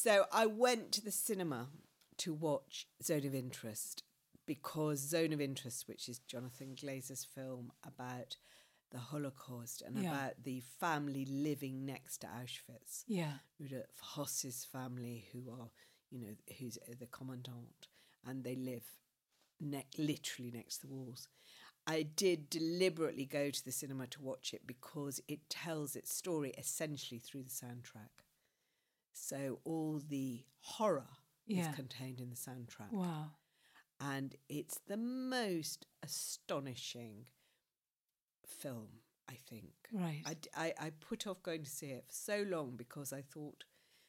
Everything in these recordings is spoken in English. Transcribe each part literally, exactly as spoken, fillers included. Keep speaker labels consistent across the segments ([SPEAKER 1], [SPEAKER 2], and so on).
[SPEAKER 1] So I went to the cinema to watch Zone of Interest because Zone of Interest, which is Jonathan Glazer's film about the Holocaust and
[SPEAKER 2] Yeah.
[SPEAKER 1] about the family living next to Auschwitz.
[SPEAKER 2] Yeah.
[SPEAKER 1] Rudolf Hoss's family, who are, you know, who's the commandant, and they live ne- literally next to the walls. I did deliberately go to the cinema to watch it because it tells its story essentially through the soundtrack. So all the horror
[SPEAKER 2] Yeah.
[SPEAKER 1] is contained in the soundtrack.
[SPEAKER 2] Wow.
[SPEAKER 1] And it's the most astonishing film, I think.
[SPEAKER 2] Right.
[SPEAKER 1] I, I, I put off going to see it for so long because I thought,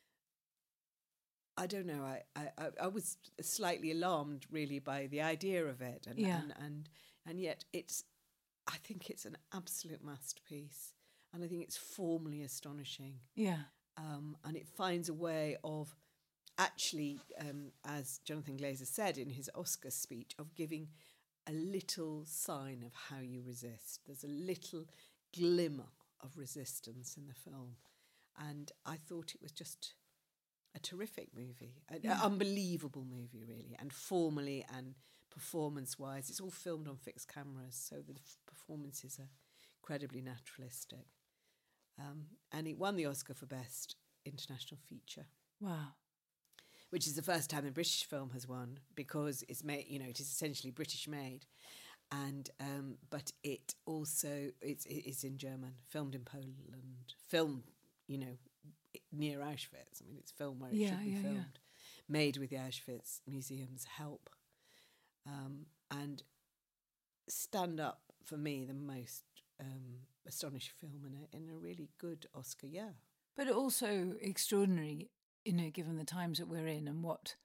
[SPEAKER 1] I don't know, I, I, I was slightly alarmed really by the idea of it. And,
[SPEAKER 2] Yeah.
[SPEAKER 1] and, and, and yet it's, I think it's an absolute masterpiece. And I think it's formally astonishing.
[SPEAKER 2] Yeah.
[SPEAKER 1] Um, and it finds a way of actually, um, as Jonathan Glazer said in his Oscar speech, of giving a little sign of how you resist. There's a little glimmer of resistance in the film. And I thought it was just a terrific movie, an
[SPEAKER 2] Yeah.
[SPEAKER 1] unbelievable movie, really. And formally and performance-wise, it's all filmed on fixed cameras, so the f- performances are incredibly naturalistic. Um, and it won the Oscar for Best International Feature.
[SPEAKER 2] Wow.
[SPEAKER 1] Which is the first time a British film has won because it's made, you know, it is essentially British made, and um, but it also it's it's in German, filmed in Poland, filmed, you know, near Auschwitz. I mean, it's filmed where it
[SPEAKER 2] Yeah,
[SPEAKER 1] should be
[SPEAKER 2] yeah, yeah.
[SPEAKER 1] filmed, made with the Auschwitz Museum's help, um, and stand up for me the most um, astonishing film in a in a really good Oscar year.
[SPEAKER 2] But also extraordinary, you know, given the times that we're in and what,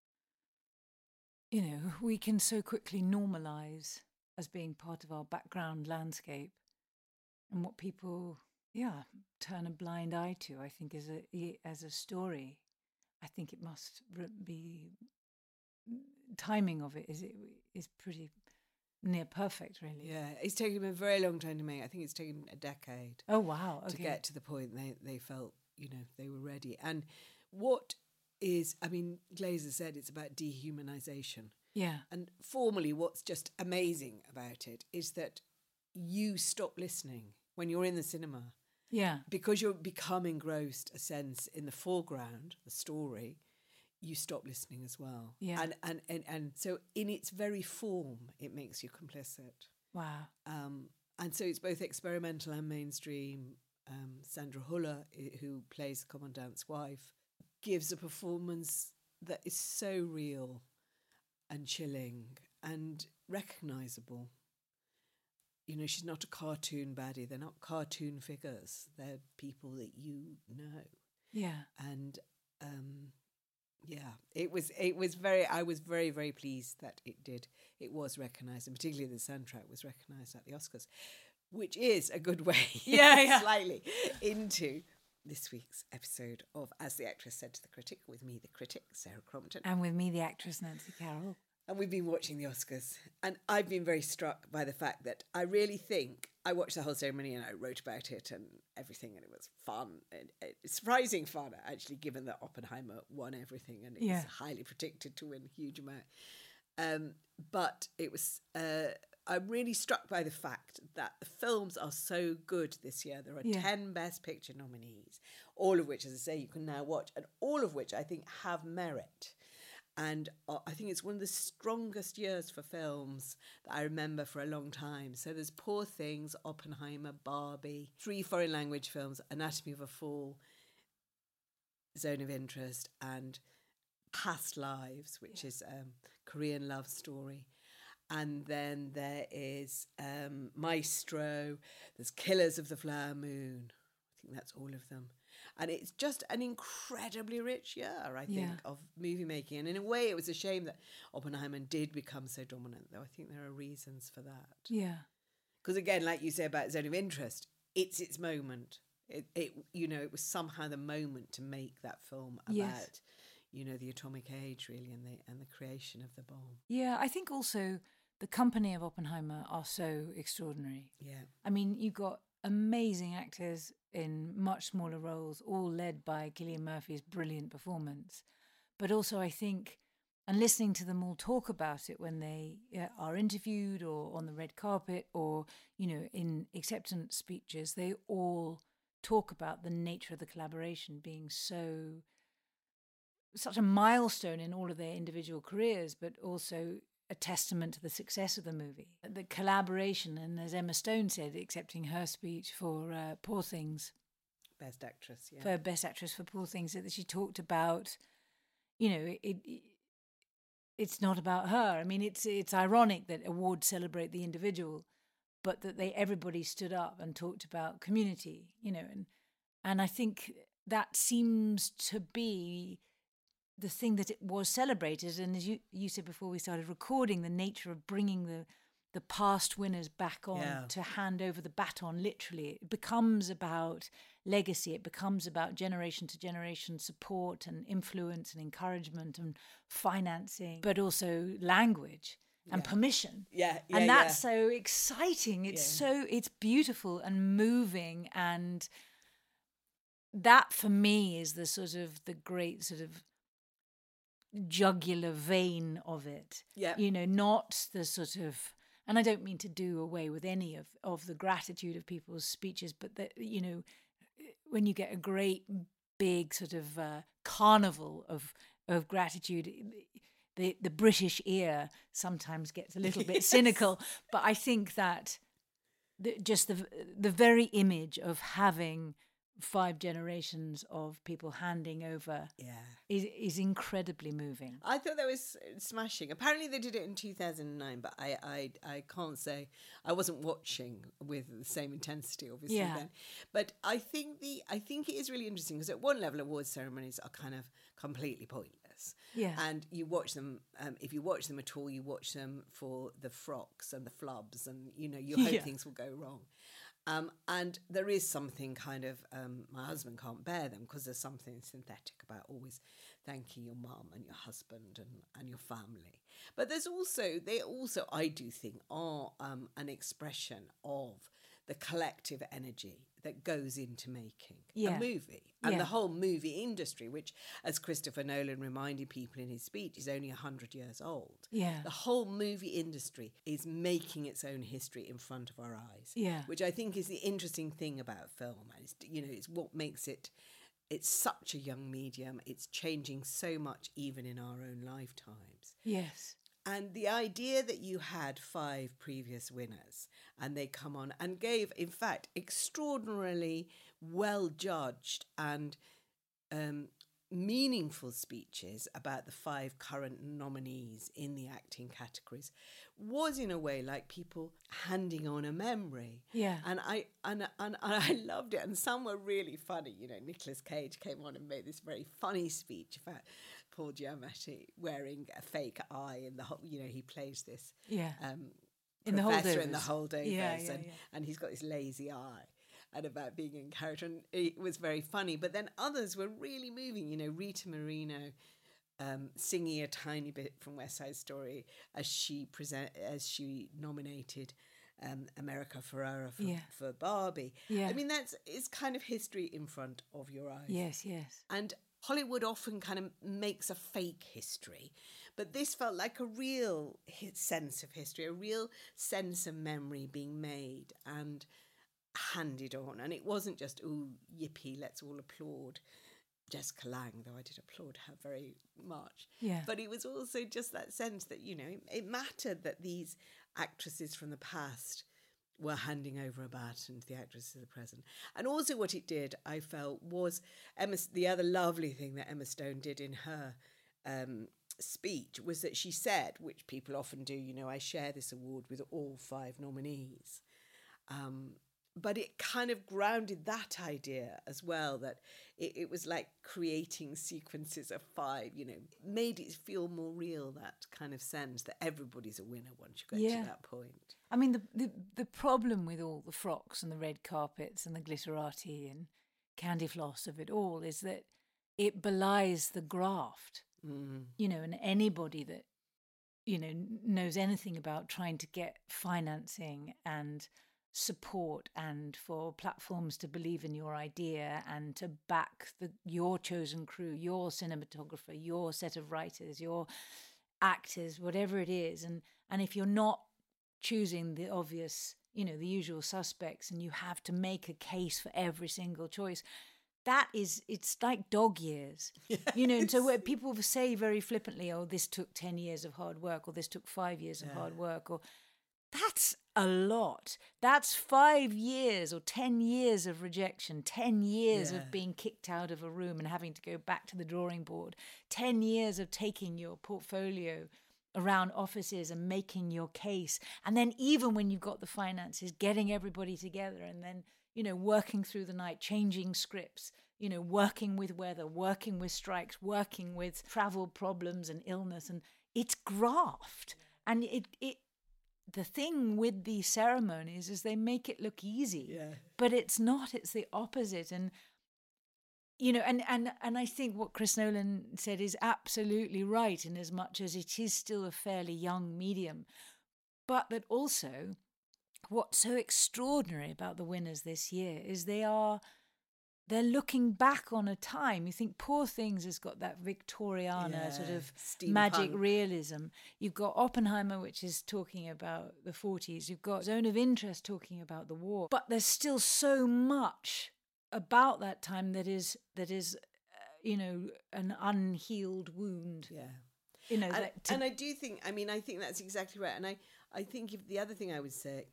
[SPEAKER 2] you know, we can so quickly normalise as being part of our background landscape, and what people, yeah, turn a blind eye to, I think, as a, as a story. I think it must re- be, timing of it is, it is pretty near perfect, really.
[SPEAKER 1] Yeah, it's taken them a very long time to make. I think it's taken a decade.
[SPEAKER 2] Oh, wow. Okay.
[SPEAKER 1] To get to the point they, they felt, you know, they were ready. And what is, I mean, Glazer said it's about dehumanization.
[SPEAKER 2] Yeah.
[SPEAKER 1] And formally, what's just amazing about it is that you stop listening when you're in the cinema.
[SPEAKER 2] Yeah.
[SPEAKER 1] Because you're become engrossed, a sense, in the foreground, the story, you stop listening as well.
[SPEAKER 2] Yeah.
[SPEAKER 1] And, and, and, and so in its very form, it makes you complicit.
[SPEAKER 2] Wow.
[SPEAKER 1] Um, and so it's both experimental and mainstream. Um, Sandra Huller, i- who plays the commandant's wife, gives a performance that is so real and chilling and recognisable. You know, she's not a cartoon baddie. They're not cartoon figures. They're people that you know.
[SPEAKER 2] Yeah.
[SPEAKER 1] And um, yeah, it was. It was very. I was very, very pleased that it did. It was recognised, and particularly the soundtrack was recognised at the Oscars, which is a good way,
[SPEAKER 2] Yeah, yeah.
[SPEAKER 1] slightly into this week's episode of As the Actress Said to the Critic, with me, the critic, Sarah Crompton.
[SPEAKER 2] And with me, the actress Nancy Carroll.
[SPEAKER 1] And we've been watching the Oscars. And I've been very struck by the fact that I really think I watched the whole ceremony and I wrote about it and everything, and it was fun. And, and surprising fun, actually, given that Oppenheimer won everything and it
[SPEAKER 2] Yeah.
[SPEAKER 1] was highly predicted to win a huge amount. Um, but it was... Uh, I'm really struck by the fact that the films are so good this year. There are
[SPEAKER 2] Yeah.
[SPEAKER 1] ten Best Picture nominees, all of which, as I say, you can now watch, and all of which I think have merit. And uh, I think it's one of the strongest years for films that I remember for a long time. So there's Poor Things, Oppenheimer, Barbie, three foreign language films, Anatomy of a Fall, Zone of Interest, and Past Lives, which is um, Korean love story. And then there is um, Maestro, there's Killers of the Flower Moon. I think that's all of them. And it's just an incredibly rich year, I think,
[SPEAKER 2] Yeah.
[SPEAKER 1] of movie making. And in a way, it was a shame that Oppenheimer did become so dominant, though I think there are reasons for that.
[SPEAKER 2] Yeah.
[SPEAKER 1] Because again, like you say about Zone of Interest, it's its moment. It, it, you know, it was somehow the moment to make that film about,
[SPEAKER 2] Yes.
[SPEAKER 1] you know, the atomic age, really, and the and the creation of the bomb.
[SPEAKER 2] Yeah. I think also the company of Oppenheimer are so extraordinary.
[SPEAKER 1] Yeah.
[SPEAKER 2] I mean, you got amazing actors in much smaller roles, all led by Cillian Murphy's brilliant performance. But also, I think, and listening to them all talk about it when they uh, are interviewed or on the red carpet or, you know, in acceptance speeches, they all talk about the nature of the collaboration being so, such a milestone in all of their individual careers, but also a testament to the success of the movie. The collaboration, and as Emma Stone said, accepting her speech for uh, Poor Things.
[SPEAKER 1] Best Actress, yeah.
[SPEAKER 2] For Best Actress for Poor Things, that she talked about, you know, it, it it's not about her. I mean, it's it's ironic that awards celebrate the individual, but that they everybody stood up and talked about community, you know, and and I think that seems to be the thing that it was celebrated. And as you, you said before we started recording, the nature of bringing the the past winners back on
[SPEAKER 1] Yeah.
[SPEAKER 2] to hand over the baton, literally. It becomes about legacy. It becomes about generation to generation support and influence and encouragement and financing, but also language and
[SPEAKER 1] Yeah.
[SPEAKER 2] permission.
[SPEAKER 1] Yeah, yeah,
[SPEAKER 2] and that's
[SPEAKER 1] yeah.
[SPEAKER 2] so exciting. It's
[SPEAKER 1] Yeah.
[SPEAKER 2] so, it's beautiful and moving. And that for me is the sort of the great sort of jugular vein of it.
[SPEAKER 1] Yeah.
[SPEAKER 2] You know, not the sort of, and I don't mean to do away with any of, of the gratitude of people's speeches, but that, you know, when you get a great big sort of uh, carnival of of gratitude, the the British ear sometimes gets a little bit
[SPEAKER 1] Yes.
[SPEAKER 2] cynical. But I think that the, just the the very image of having five generations of people handing over
[SPEAKER 1] Yeah.
[SPEAKER 2] is is incredibly moving.
[SPEAKER 1] I thought that was smashing. Apparently they did it in two thousand nine, but I, I, I can't say I wasn't watching with the same intensity, obviously,
[SPEAKER 2] Yeah.
[SPEAKER 1] then. But I think the I think it is really interesting because at one level awards ceremonies are kind of completely pointless.
[SPEAKER 2] Yeah.
[SPEAKER 1] And you watch them, um, if you watch them at all, you watch them for the frocks and the flubs and, you know, you hope
[SPEAKER 2] Yeah.
[SPEAKER 1] things will go wrong. Um, and there is something kind of, um, my husband can't bear them because there's something synthetic about always thanking your mum and your husband and, and your family. But there's also, they also, I do think, are um, an expression of the collective energy that goes into making
[SPEAKER 2] Yeah.
[SPEAKER 1] a movie. And
[SPEAKER 2] Yeah.
[SPEAKER 1] the whole movie industry, which, as Christopher Nolan reminded people in his speech, is only one hundred years old.
[SPEAKER 2] Yeah.
[SPEAKER 1] The whole movie industry is making its own history in front of our eyes.
[SPEAKER 2] Yeah.
[SPEAKER 1] Which I think is the interesting thing about film. And it's, you know, it's what makes it, it's such a young medium. It's changing so much even in our own lifetimes.
[SPEAKER 2] Yes.
[SPEAKER 1] And the idea that you had five previous winners and they come on and gave, in fact, extraordinarily well judged and um, meaningful speeches about the five current nominees in the acting categories was in a way like people handing on a memory.
[SPEAKER 2] Yeah.
[SPEAKER 1] And I and, and, and I loved it. And some were really funny. You know, Nicolas Cage came on and made this very funny speech about Paul Giamatti wearing a fake eye in the whole, you know, he plays this
[SPEAKER 2] Yeah.
[SPEAKER 1] um,
[SPEAKER 2] In the
[SPEAKER 1] professor in the
[SPEAKER 2] holdovers.
[SPEAKER 1] holdovers,
[SPEAKER 2] Yeah, yeah,
[SPEAKER 1] and,
[SPEAKER 2] yeah.
[SPEAKER 1] and he's got this lazy eye, and about being in character, and it was very funny. But then others were really moving. You know, Rita Moreno um, singing a tiny bit from West Side Story as she present as she nominated um, America Ferrera for,
[SPEAKER 2] Yeah.
[SPEAKER 1] for Barbie.
[SPEAKER 2] Yeah.
[SPEAKER 1] I mean, that's it's kind of history in front of your eyes.
[SPEAKER 2] Yes, yes.
[SPEAKER 1] And Hollywood often kind of makes a fake history, but this felt like a real hi- sense of history, a real sense of memory being made and handed on. And it wasn't just, ooh, yippee, let's all applaud Jessica Lange, though I did applaud her very much.
[SPEAKER 2] Yeah.
[SPEAKER 1] But it was also just that sense that, you know, it, it mattered that these actresses from the past were handing over a baton to the actresses of the present. And also what it did, I felt, was Emma, the other lovely thing that Emma Stone did in her um, speech was that she said, which people often do, you know, I share this award with all five nominees. Um, but it kind of grounded that idea as well, that it, it was like creating sequences of five, you know, made it feel more real, that kind of sense that everybody's a winner once you get
[SPEAKER 2] Yeah.
[SPEAKER 1] to that point.
[SPEAKER 2] I mean, the, the the problem with all the frocks and the red carpets and the glitterati and candy floss of it all is that it belies the graft.
[SPEAKER 1] Mm.
[SPEAKER 2] You know, and anybody that, you know, knows anything about trying to get financing and support and for platforms to believe in your idea and to back the, your chosen crew, your cinematographer, your set of writers, your actors, whatever it is. And and if you're not choosing the obvious, you know, the usual suspects, and you have to make a case for every single choice, that is, it's like dog years, yes. You know. And so where people say very flippantly, oh, this took ten years of hard work, or this took five years of yeah. hard work, or that's a lot. That's five years or ten years of rejection, ten years yeah. of being kicked out of a room and having to go back to the drawing board, ten years of taking your portfolio around offices and making your case. And then even when you've got the finances, getting everybody together and then, you know, working through the night, changing scripts, you know, working with weather, working with strikes, working with travel problems and illness. And it's graft. And it, it, the thing with these ceremonies is they make it look easy, yeah. but it's not, it's the opposite. And, you know, and, and, and I think what Chris Nolan said is absolutely right, in as much as it is still a fairly young medium, but that also what's so extraordinary about the winners this year is they are, they're looking back on a time. You think Poor Things has got that Victoriana yeah, sort of steampunk magic realism. You've got Oppenheimer, which is talking about the forties. You've got Zone of Interest talking about the war. But there's still so much about that time that is, that is, uh, you know, an unhealed wound.
[SPEAKER 1] Yeah.
[SPEAKER 2] You know,
[SPEAKER 1] and,
[SPEAKER 2] that to-
[SPEAKER 1] and I do think, I mean, I think that's exactly right. And I, I think if the other thing I would say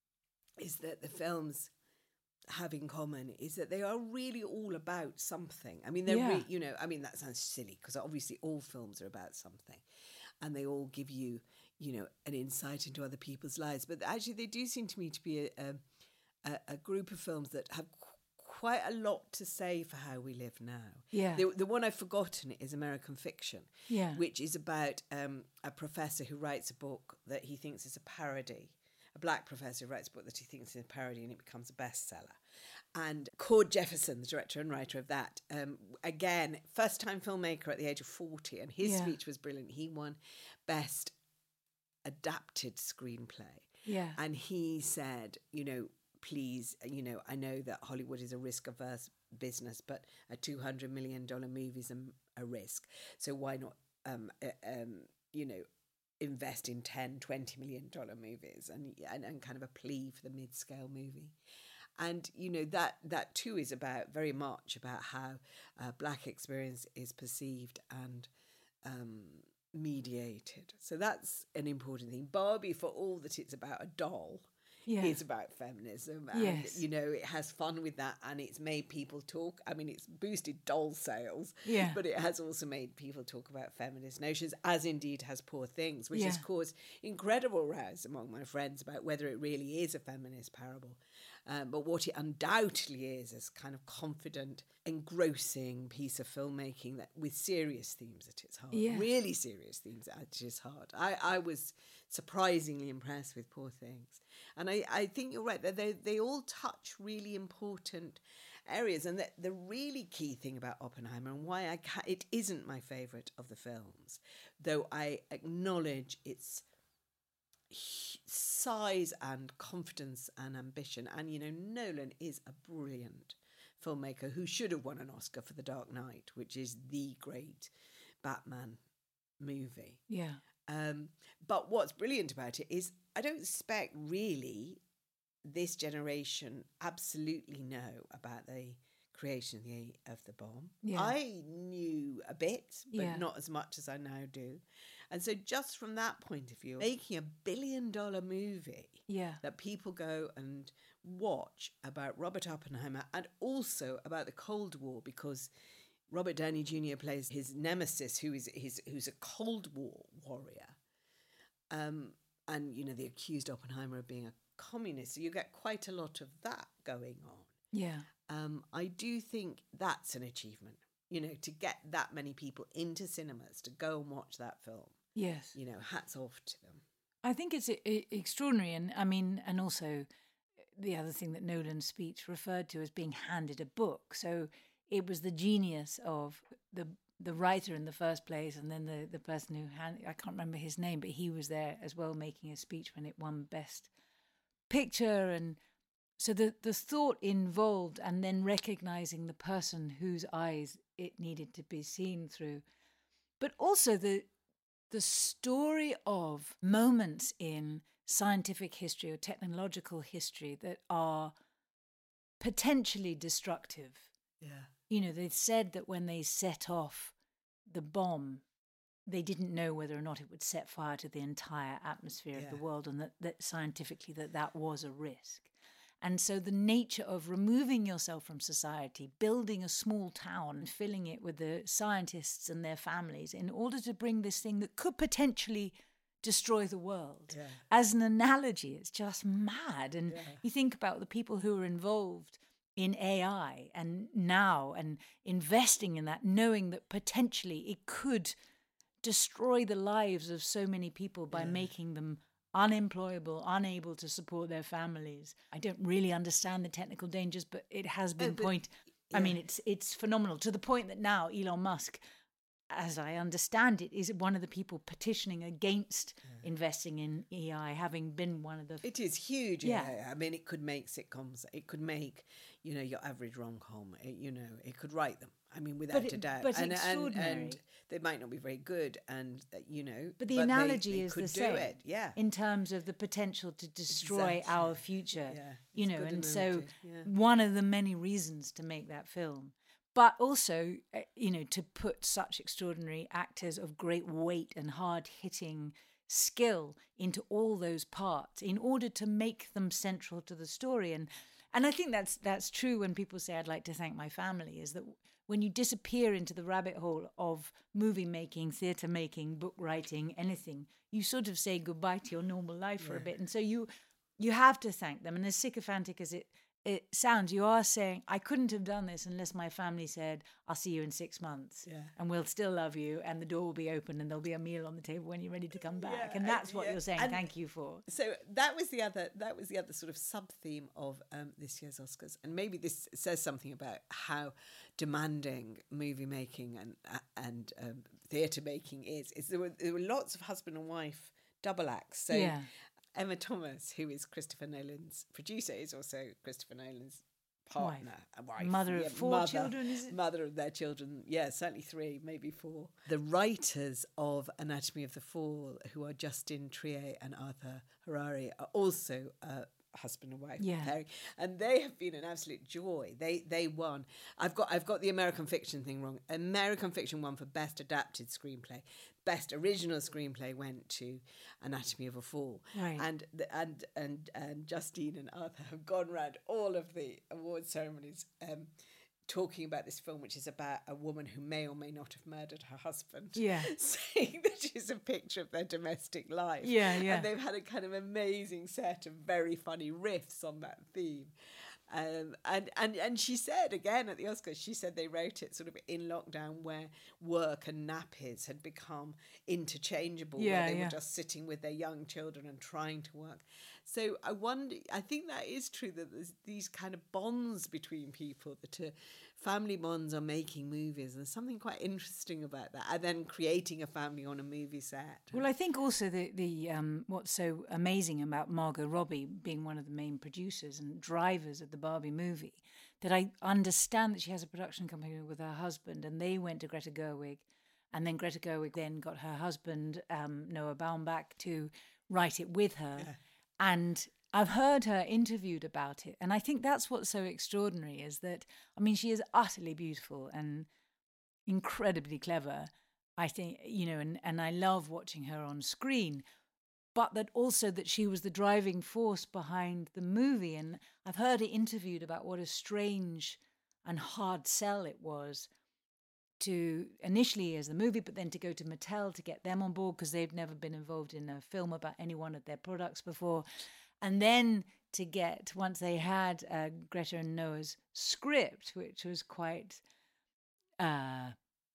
[SPEAKER 1] is that the films have in common is that they are really all about something. I mean, they're
[SPEAKER 2] yeah.
[SPEAKER 1] re- you know, I mean, that sounds silly because obviously all films are about something and they all give you, you know, an insight into other people's lives. But actually they do seem to me to be a, a, a group of films that have qu- quite a lot to say for how we live now.
[SPEAKER 2] Yeah.
[SPEAKER 1] The, the one I've forgotten is American Fiction,
[SPEAKER 2] yeah.
[SPEAKER 1] which is about um, a professor who writes a book that he thinks is a parody. A black professor who writes a book that he thinks is a parody and it becomes a bestseller. And Cord Jefferson, the director and writer of that, um, again, first-time filmmaker at the age of forty, and his yeah. speech was brilliant. He won Best Adapted Screenplay.
[SPEAKER 2] Yeah.
[SPEAKER 1] And he said, you know, please, you know, I know that Hollywood is a risk-averse business, but a two hundred million dollars movie is a, a risk. So why not, um, uh, um, you know, invest in ten, twenty million dollars movies and, and and kind of a plea for the mid-scale movie. And, you know, that that too is about very much about how uh, black experience is perceived and um, mediated. So that's an important thing. Barbie, for all that it's about a doll, yeah. is about feminism. And,
[SPEAKER 2] yes.
[SPEAKER 1] you know, it has fun with that and it's made people talk. I mean, it's boosted doll sales,
[SPEAKER 2] yeah.
[SPEAKER 1] but it has also made people talk about feminist notions, as indeed has Poor Things, which
[SPEAKER 2] yeah.
[SPEAKER 1] has caused incredible rows among my friends about whether it really is a feminist parable. Um, but what it undoubtedly is is kind of confident, engrossing piece of filmmaking that with serious themes at its heart,
[SPEAKER 2] yeah.
[SPEAKER 1] really serious themes at its heart. I, I was surprisingly impressed with Poor Things. And I, I think you're right, that they, they all touch really important areas. And that the really key thing about Oppenheimer and why I ca- it isn't my favourite of the films, though I acknowledge its size and confidence and ambition. And, you know, Nolan is a brilliant filmmaker who should have won an Oscar for The Dark Knight, which is the great Batman movie.
[SPEAKER 2] Yeah.
[SPEAKER 1] Um, but what's brilliant about it is I don't expect really this generation absolutely know about the creation of the, of the bomb.
[SPEAKER 2] Yeah.
[SPEAKER 1] I knew a bit, but
[SPEAKER 2] yeah.
[SPEAKER 1] not as much as I now do. And so just from that point of view, making a billion dollar movie
[SPEAKER 2] yeah.
[SPEAKER 1] that people go and watch about Robert Oppenheimer and also about the Cold War, because Robert Downey Junior plays his nemesis, who is his who's a Cold War warrior. Um, and, you know, they accused Oppenheimer of being a communist. So you get quite a lot of that going on.
[SPEAKER 2] Yeah.
[SPEAKER 1] Um, I do think that's an achievement, you know, to get that many people into cinemas to go and watch that film.
[SPEAKER 2] Yes.
[SPEAKER 1] You know, hats off to them.
[SPEAKER 2] I think it's I- extraordinary. And I mean, and also the other thing that Nolan's speech referred to as being handed a book. So it was the genius of the the writer in the first place, and then the, the person who, hand, I can't remember his name, but he was there as well making a speech when it won Best Picture. And So the, the thought involved, and then recognizing the person whose eyes it needed to be seen through. But also the the story of moments in scientific history or technological history that are potentially destructive.
[SPEAKER 1] Yeah.
[SPEAKER 2] You know, they said that when they set off the bomb, they didn't know whether or not it would set fire to the entire atmosphere
[SPEAKER 1] Yeah.
[SPEAKER 2] of the world, and that, that scientifically that that was a risk. And so the nature of removing yourself from society, building a small town and filling it with the scientists and their families in order to bring this thing that could potentially destroy the world.
[SPEAKER 1] Yeah.
[SPEAKER 2] As an analogy, it's just mad. And
[SPEAKER 1] Yeah.
[SPEAKER 2] you think about the people who are involved in A I and now and investing in that, knowing that potentially it could destroy the lives of so many people by
[SPEAKER 1] Yeah.
[SPEAKER 2] making them unemployable, unable to support their families. I don't really understand the technical dangers, but it has been
[SPEAKER 1] Oh, but-
[SPEAKER 2] point. I mean, it's it's phenomenal to the point that now Elon Musk, as I understand it, is one of the people petitioning against investing in A I, having been one of the.
[SPEAKER 1] It is huge.
[SPEAKER 2] Yeah.
[SPEAKER 1] Yeah. I mean, it could make sitcoms. It could make, you know, your average rom-com. It, you know, it could write them. I mean, without
[SPEAKER 2] it-
[SPEAKER 1] a doubt.
[SPEAKER 2] but
[SPEAKER 1] and, and,
[SPEAKER 2] extraordinary.
[SPEAKER 1] and they might not be very good, and uh, you know.
[SPEAKER 2] But the
[SPEAKER 1] they-
[SPEAKER 2] analogy
[SPEAKER 1] they
[SPEAKER 2] is
[SPEAKER 1] could
[SPEAKER 2] the
[SPEAKER 1] do
[SPEAKER 2] same.
[SPEAKER 1] it. Yeah.
[SPEAKER 2] In terms of the potential to destroy
[SPEAKER 1] Exactly.
[SPEAKER 2] our future.
[SPEAKER 1] Yeah,
[SPEAKER 2] You
[SPEAKER 1] it's
[SPEAKER 2] know,
[SPEAKER 1] good
[SPEAKER 2] and so
[SPEAKER 1] analogy, yeah.
[SPEAKER 2] one of the many reasons to make that film. But also, uh, you know, to put such extraordinary actors of great weight and hard-hitting skill into all those parts in order to make them central to the story. And and I think that's that's true when people say, I'd like to thank my family, is that when you disappear into the rabbit hole of movie making, theatre making, book writing, anything, you sort of say goodbye to your normal life for a bit. And so you you have to thank them. And as sycophantic as it it sounds, you are saying, I couldn't have done this unless my family said, I'll see you in six months
[SPEAKER 1] Yeah.
[SPEAKER 2] and we'll still love you and the door will be open and there'll be a meal on the table when you're ready to come back.
[SPEAKER 1] Yeah,
[SPEAKER 2] and that's
[SPEAKER 1] and-
[SPEAKER 2] what
[SPEAKER 1] yeah,
[SPEAKER 2] you're saying,
[SPEAKER 1] and-
[SPEAKER 2] thank you for.
[SPEAKER 1] So that was the other that was the other sort of sub theme of um, this year's Oscars, and maybe this says something about how demanding movie making and uh, and um, theatre making is. Is there were there were lots of husband and wife double acts. So
[SPEAKER 2] Yeah.
[SPEAKER 1] Emma Thomas, who is Christopher Nolan's producer, is also Christopher Nolan's partner, a wife,
[SPEAKER 2] Mother of
[SPEAKER 1] yeah,
[SPEAKER 2] four
[SPEAKER 1] mother,
[SPEAKER 2] children, is it?
[SPEAKER 1] Mother of their children, yeah, certainly three, maybe four. The writers of Anatomy of the Fall, who are Justin Triet and Arthur Harari, are also uh, husband and wife
[SPEAKER 2] Yeah.
[SPEAKER 1] pairing, and they have been an absolute joy. They they won. I've got I've got the American Fiction thing wrong. American Fiction won for Best Adapted Screenplay. Best Original Screenplay went to Anatomy of a Fall.
[SPEAKER 2] Right.
[SPEAKER 1] And the, and and and Justine and Arthur have gone around all of the award ceremonies um, talking about this film, which is about a woman who may or may not have murdered her husband.
[SPEAKER 2] Yeah.
[SPEAKER 1] Saying that she's a picture of their domestic life.
[SPEAKER 2] Yeah, yeah.
[SPEAKER 1] And they've had a kind of amazing set of very funny riffs on that theme. Um, and, and, and she said, again, at the Oscars, she said they wrote it sort of in lockdown where work and nappies had become interchangeable,
[SPEAKER 2] Yeah,
[SPEAKER 1] where they
[SPEAKER 2] yeah.
[SPEAKER 1] were just sitting with their young children and trying to work. So I wonder, I think that is true, that there's these kind of bonds between people, that uh, family bonds are making movies. There's something quite interesting about that. And then creating a family on a movie set.
[SPEAKER 2] Well, I think also the the um, what's so amazing about Margot Robbie being one of the main producers and drivers of the Barbie movie, that I understand that she has a production company with her husband, and they went to Greta Gerwig, and then Greta Gerwig then got her husband um, Noah Baumbach to write it with her,
[SPEAKER 1] Yeah.
[SPEAKER 2] and I've heard her interviewed about it, and I think that's what's so extraordinary is that, I mean, she is utterly beautiful and incredibly clever. I think, you know, and, and I love watching her on screen, but that also that she was the driving force behind the movie. And I've heard her interviewed about what a strange and hard sell it was to initially as the movie, but then to go to Mattel to get them on board because they've never been involved in a film about any one of their products before. And then to get, once they had uh, Greta and Noah's script, which was quite uh,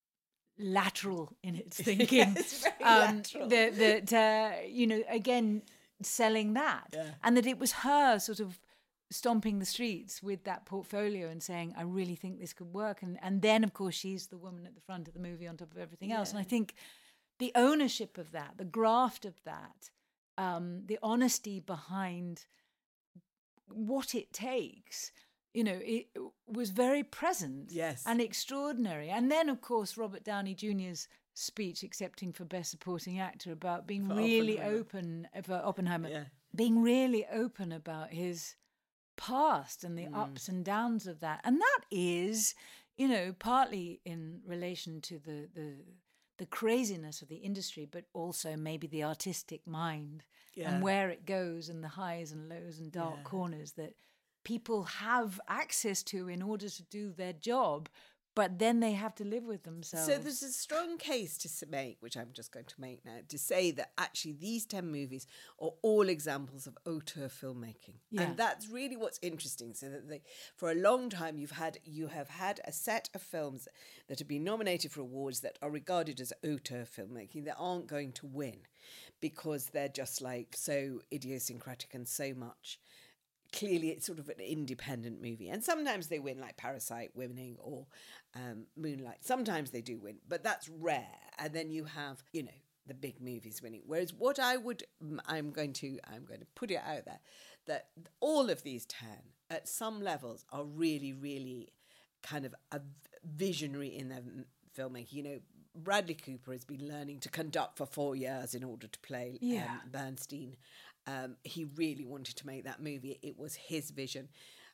[SPEAKER 2] lateral in its thinking.
[SPEAKER 1] It's very
[SPEAKER 2] um,
[SPEAKER 1] lateral.
[SPEAKER 2] That, that uh, you know, again, selling that.
[SPEAKER 1] Yeah.
[SPEAKER 2] And that it was her sort of stomping the streets with that portfolio and saying, I really think this could work. And, and then, of course, she's the woman at the front of the movie on top of everything else. And I think the ownership of that, the graft of that, um, the honesty behind what it takes, you know, it was very present
[SPEAKER 1] Yes.
[SPEAKER 2] and extraordinary. And then, of course, Robert Downey Junior's speech accepting for Best Supporting Actor about being
[SPEAKER 1] For
[SPEAKER 2] really
[SPEAKER 1] Oppenheimer.
[SPEAKER 2] open, for Oppenheimer,
[SPEAKER 1] Yeah.
[SPEAKER 2] being really open about his past and the
[SPEAKER 1] Mm.
[SPEAKER 2] ups and downs of that. And that is, you know, partly in relation to the, the, the craziness of the industry, but also maybe the artistic mind
[SPEAKER 1] Yeah.
[SPEAKER 2] and where it goes and the highs and lows and dark
[SPEAKER 1] Yeah.
[SPEAKER 2] corners that people have access to in order to do their job, but then they have to live with themselves.
[SPEAKER 1] So there's a strong case to make, which I'm just going to make now, to say that actually these ten movies are all examples of auteur filmmaking.
[SPEAKER 2] Yeah.
[SPEAKER 1] And that's really what's interesting. So that they, for a long time you've had you have had a set of films that have been nominated for awards that are regarded as auteur filmmaking that aren't going to win because they're just like so idiosyncratic and so much. Clearly it's sort of an independent movie, and sometimes they win, like Parasite winning or um, Moonlight. Sometimes they do win, but that's rare. And then you have, you know, the big movies winning. Whereas what I would, I'm going to, I'm going to put it out there that all of these ten at some levels are really, really kind of a visionary in their filmmaking. You know, Bradley Cooper has been learning to conduct for four years in order to play
[SPEAKER 2] Yeah.
[SPEAKER 1] um, Bernstein. Um, he really wanted to make that movie. It was his vision.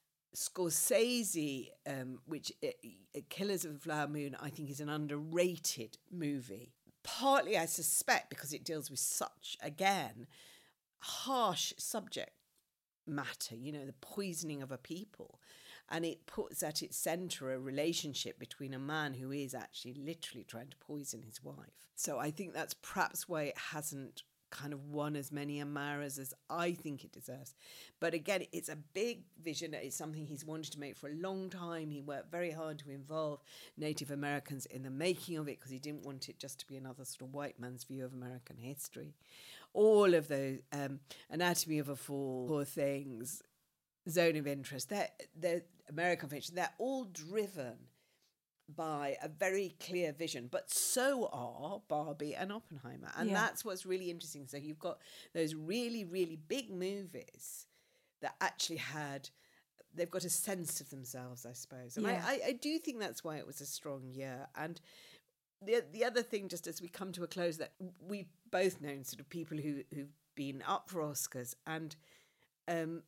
[SPEAKER 1] Scorsese, um, which uh, Killers of the Flower Moon, I think is an underrated movie. Partly, I suspect, because it deals with such, again, harsh subject matter, you know, the poisoning of a people. And it puts at its centre a relationship between a man who is actually literally trying to poison his wife. So I think that's perhaps why it hasn't kind of won as many Amaras as I think it deserves. But again, it's a big vision. It's something he's wanted to make for a long time. He worked very hard to involve Native Americans in the making of it because he didn't want it just to be another sort of white man's view of American history. All of those, um, Anatomy of a Fall, Poor Things, Zone of Interest, they're, they're American fiction, they're all driven by a very clear vision, but so are Barbie and Oppenheimer. And
[SPEAKER 2] Yeah.
[SPEAKER 1] that's what's really interesting. So you've got those really, really big movies that actually had, they've got a sense of themselves, I suppose. And
[SPEAKER 2] Yeah.
[SPEAKER 1] I, I, I do think that's why it was a strong year. And the the other thing, just as we come to a close, that we've both known sort of people who, who've been up for Oscars, and um,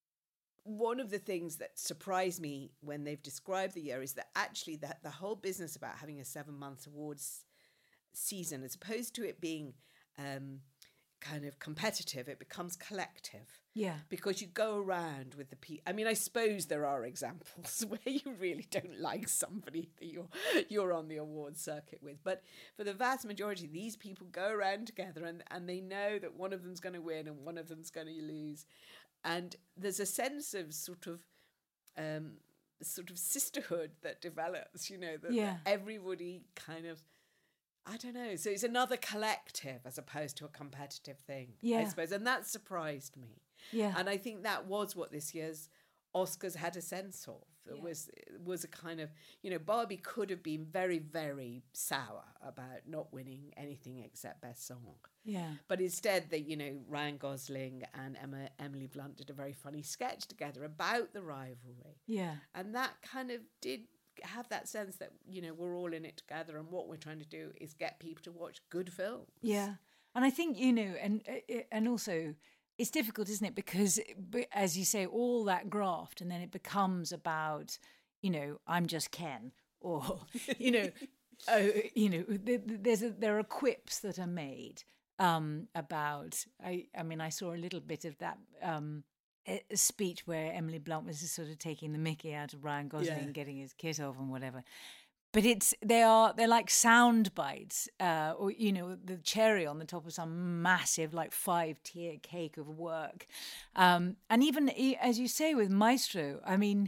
[SPEAKER 1] one of the things that surprised me when they've described the year is that actually that the whole business about having a seven months awards season, as opposed to it being um, kind of competitive, it becomes collective.
[SPEAKER 2] Yeah.
[SPEAKER 1] Because you go around with the people. I mean, I suppose there are examples where you really don't like somebody that you're you're on the awards circuit with. But for the vast majority, these people go around together and, and they know that one of them's going to win and one of them's going to lose. And there's a sense of sort of um, sort of sisterhood that develops, you know, that,
[SPEAKER 2] Yeah.
[SPEAKER 1] that everybody kind of, I don't know. So it's another collective as opposed to a competitive thing, I
[SPEAKER 2] Yeah.
[SPEAKER 1] suppose. And that surprised me.
[SPEAKER 2] Yeah.
[SPEAKER 1] And I think that was what this year's Oscars had a sense of. It
[SPEAKER 2] Yeah.
[SPEAKER 1] was it was a kind of, you know, Barbie could have been very, very sour about not winning anything except Best Song.
[SPEAKER 2] Yeah.
[SPEAKER 1] But instead, they, you know, Ryan Gosling and Emma, Emily Blunt did a very funny sketch together about the rivalry.
[SPEAKER 2] Yeah.
[SPEAKER 1] And that kind of did have that sense that, you know, we're all in it together and what we're trying to do is get people to watch good films.
[SPEAKER 2] Yeah. And I think, you know, and and also it's difficult, isn't it? Because, as you say, all that graft, and then it becomes about, you know, I'm just Ken, or, you know, uh, you know, there's a, there are quips that are made um, about. I, I mean, I saw a little bit of that um, a speech where Emily Blunt was just sort of taking the mickey out of Ryan Gosling,
[SPEAKER 1] Yeah.
[SPEAKER 2] getting his kit off and whatever. But it's they are they're like sound bites, uh, or you know, the cherry on the top of some massive like five tier cake of work, um, and even as you say with Maestro, I mean,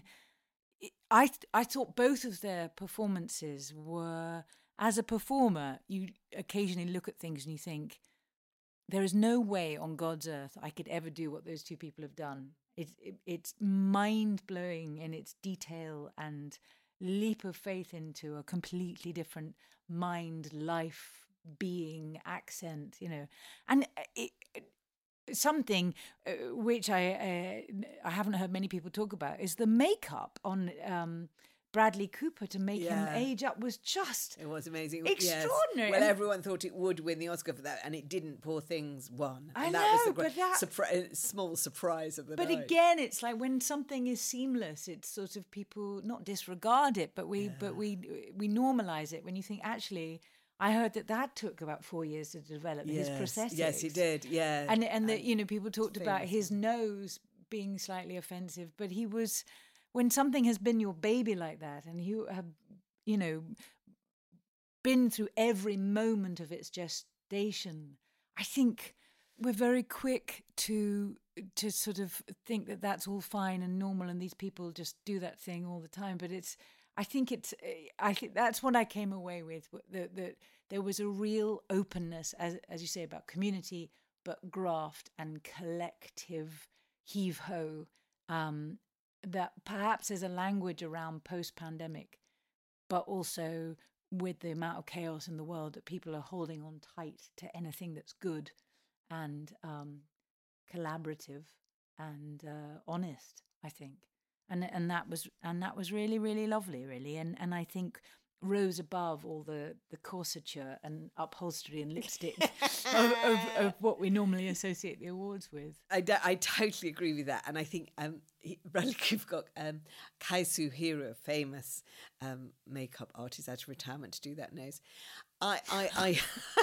[SPEAKER 2] I I thought both of their performances were, as a performer, you occasionally look at things and you think, there is no way on God's earth I could ever do what those two people have done. It's it, it's mind blowing in its detail and leap of faith into a completely different mind, life, being, accent, you know. And it, something uh, which I uh, I haven't heard many people talk about is the makeup on um, Bradley Cooper to make
[SPEAKER 1] Yeah.
[SPEAKER 2] him age up was just
[SPEAKER 1] It was amazing.
[SPEAKER 2] extraordinary.
[SPEAKER 1] Yes. Well,
[SPEAKER 2] And-
[SPEAKER 1] everyone thought it would win the Oscar for that, and it didn't. Poor things won.
[SPEAKER 2] I
[SPEAKER 1] and that was
[SPEAKER 2] know,
[SPEAKER 1] the
[SPEAKER 2] but that-
[SPEAKER 1] surpri- small surprise of the
[SPEAKER 2] But
[SPEAKER 1] night.
[SPEAKER 2] again, it's like when something is seamless, it's sort of people not disregard it, but we but we we normalize it. When you think actually, I heard that that took about four years to develop his
[SPEAKER 1] Yes.
[SPEAKER 2] prosthetics.
[SPEAKER 1] Yes, he did. Yeah,
[SPEAKER 2] and and that you know people talked about
[SPEAKER 1] famous,
[SPEAKER 2] his nose being slightly offensive, but he was when something has been your baby like that, and you have you know been through every moment of its gestation. I think we're very quick to to sort of think that that's all fine and normal, and these people just do that thing all the time. But it's, I think it's, I think that's what I came away with. That that there was a real openness, as as you say, about community, but graft and collective heave ho. Um, that perhaps there's a language around post pandemic, but also with the amount of chaos in the world that people are holding on tight to anything that's good and um, collaborative and uh, honest, I think, and and that was and that was really really lovely, really, and and I think rose above all the the corseture and upholstery and lipstick of, of, of what we normally associate the awards with.
[SPEAKER 1] I, d- I totally agree with that, and I think um, he, Bradley Cooper got um, Kazuhiro, famous um, makeup artist, out of retirement to do that nose. I, I, I,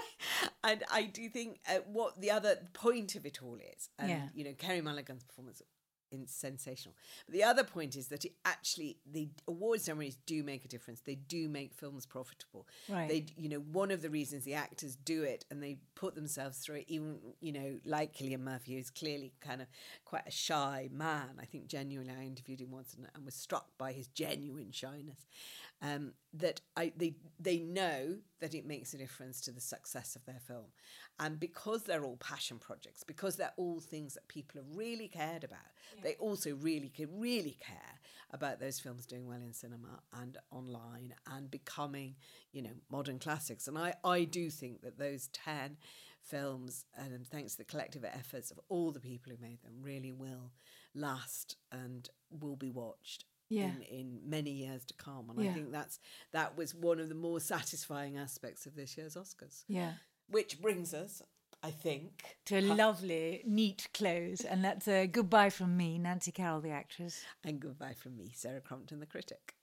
[SPEAKER 1] and I do think uh, what the other point of it all is, and
[SPEAKER 2] Yeah.
[SPEAKER 1] you know, Kerry Mulligan's performance is sensational. But the other point is that it actually, the award ceremonies do make a difference. They do make films profitable.
[SPEAKER 2] Right.
[SPEAKER 1] They, you know, one of the reasons the actors do it and they put themselves through it, even, you know, like Cillian Murphy, who's clearly kind of quite a shy man. I think genuinely I interviewed him once and, and was struck by his genuine shyness. Um, that I they they know that it makes a difference to the success of their film, and because they're all passion projects, because they're all things that people have really cared about, yeah. They also really can really care about those films doing well in cinema and online and becoming, you know, modern classics. And I I do think that those ten films, and thanks to the collective efforts of all the people who made them, really will last and will be watched.
[SPEAKER 2] Yeah.
[SPEAKER 1] In, in many years to come. And
[SPEAKER 2] Yeah.
[SPEAKER 1] I think that's that was one of the more satisfying aspects of this year's Oscars.
[SPEAKER 2] Yeah.
[SPEAKER 1] Which brings us, I think,
[SPEAKER 2] to a lovely, neat close. And that's a goodbye from me, Nancy Carroll, the actress.
[SPEAKER 1] And goodbye from me, Sarah Crompton, the critic.